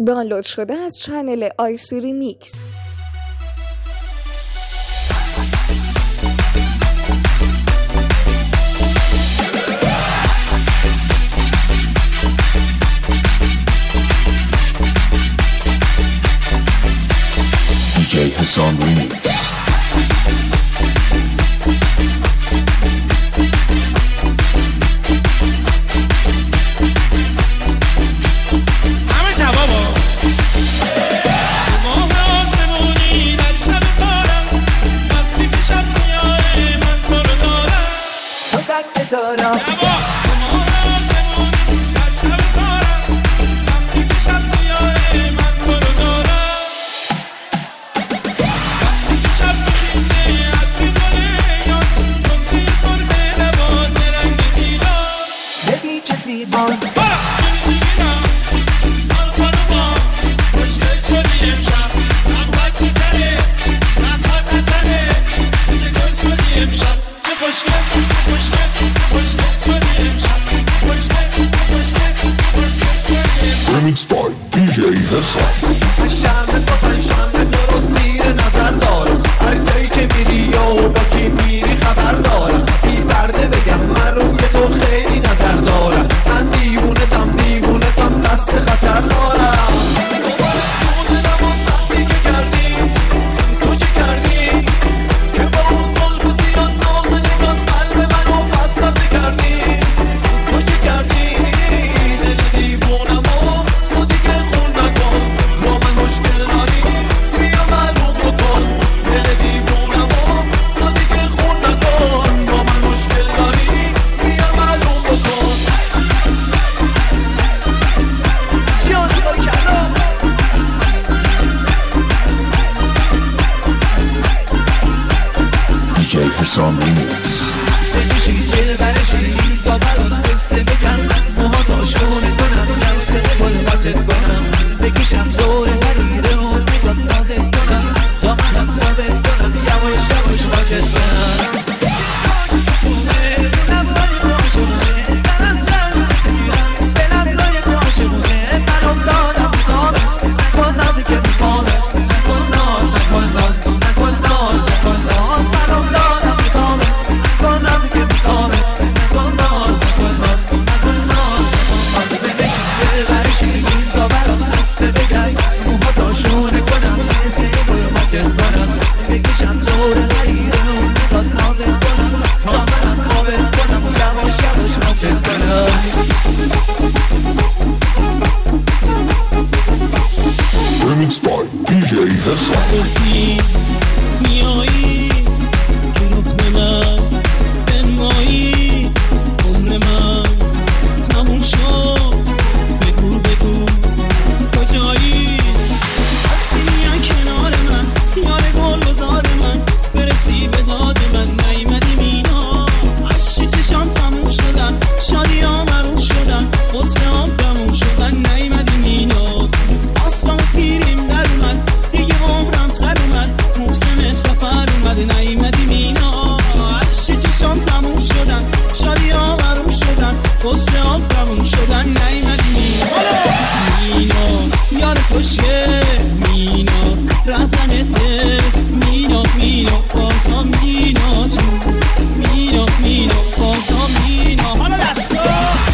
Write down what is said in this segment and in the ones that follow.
دانلود شده از چنل آیسی ریمیکس. DJ Hassan Remix. Remix by DJ Hassan. شمع تو رو زیر نظر دارم، هر جایی که میری یا با کی میری خبر دارم، بی پرده بگم من روی تو خیلی نظر دارم، من دیوونه تم دست خطر دارم. دوباره دلم و سختی که کردی، تو چی کردی که با اون ظلم و زیاد نازنگان قلب منو پس کردی؟ تو چی کردی؟ دل دیوونم و تو دیگه خون نکن، با من مشکل داری بیا معلوم بکن. دل دیوونم و تو دیگه خون نکن، با من مشکل داری بیا معلوم بکن. سیاسی کاری کردم DJ Hassan Remix. بکشی جل برشی تا برام قصه بگم، موها شونه کنم دست کلباتت کنم، بکشم دور غریره و میخواد نازت کنم، تا منم خوابت کنم یواش خاطت کنم. دلم لای کاشمونه دلم جلد سیرم، دلم لای کاشمونه من افتادم خوابت، نکن نازی که میخوابت، نکن ناز نکن ناز نکن ناز نکن ناز، من افتادم خوابت، نکن نازی که میخوابت، نکن ناز نکن ناز نکن ناز نکن. بنشین دل برشین تا برام قصه بگم، موها تا شونه کنم اسم کلباتت کنم، بکشم دور غریره و میخواد نازت کنم، تا منم خوابت کنم و یواش خاطت کنم. Remix by DJ Hassan. میایی تو رخ من بنمایی، عمر من تموم شد، بگو کجایی؟ وقتی میان کنار من یار گل و زار من، برسی به داد من نیومدی مینا، عشق چشام تموم شدن، شادی ها مرون شدن، غصه هم تموم شدن، نیومدی مینا. آفتاب پیریم در اومد دیگه عمرم سر اومد، موسم سفر اومد نیومدی مینا، عشق چشام تموم شدن، شادی ها مرون شدن، غصه هم تموم شدن، نیومدی مینا. یار خوشگه مینا، رزنت مینا بازا مینا جون، مینا بازا مینا. حالا دستا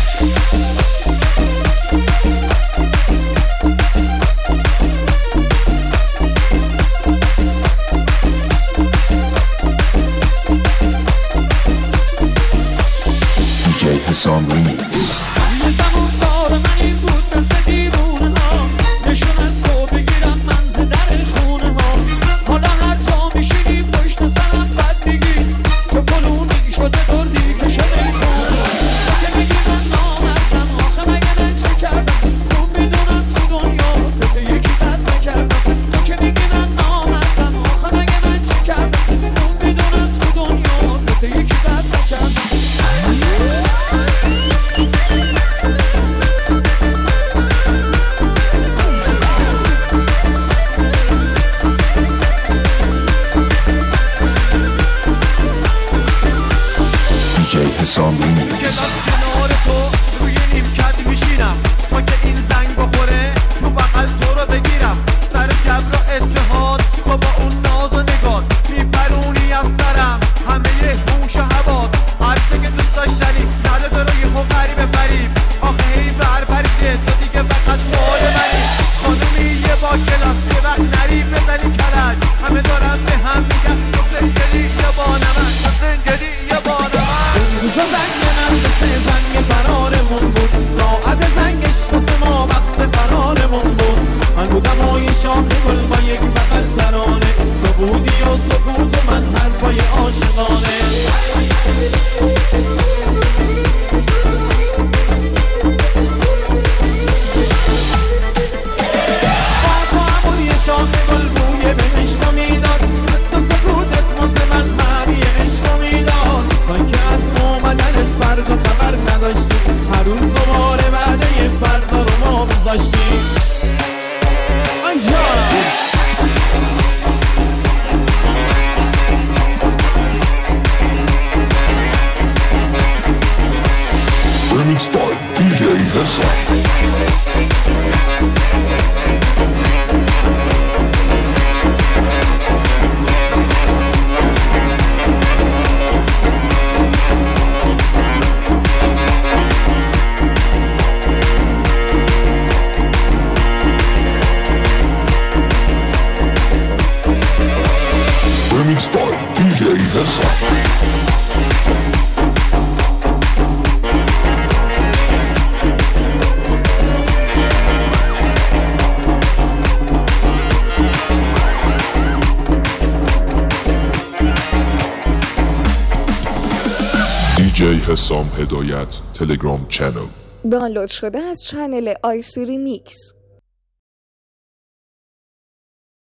DJ Hassan Remix. همون کار من این بود مثل دیوونه ها، نشون از تو بگیرم من زدر خونه ها. حالا با کلاس یه وقت نری بزنی کرج همه دارم به هم میگم تو زنجری یه با نمک تو زنجری یه با نمک روزا زنگ نرسه زنگ فرارمون بود ساعت زنگش واسه ما وقت فرارمون بود من بودم های شاخ گل با یک بغل ترانه تو بودی و سکوت و من حرفای عاشقانه شاخ گل بوی بهشت میداد حتی سکوتت واسه من معنی عشق میداد تا که از اومدنت فردا خبر نداشتیم هر روز دوباره وعده فردا رو ما میذاشتیم Remix by DJ Hassan. Remix by DJ Hassan. DJ حسام هدایت تلگرام چنل دانلود شده از چنل آیسری میکس.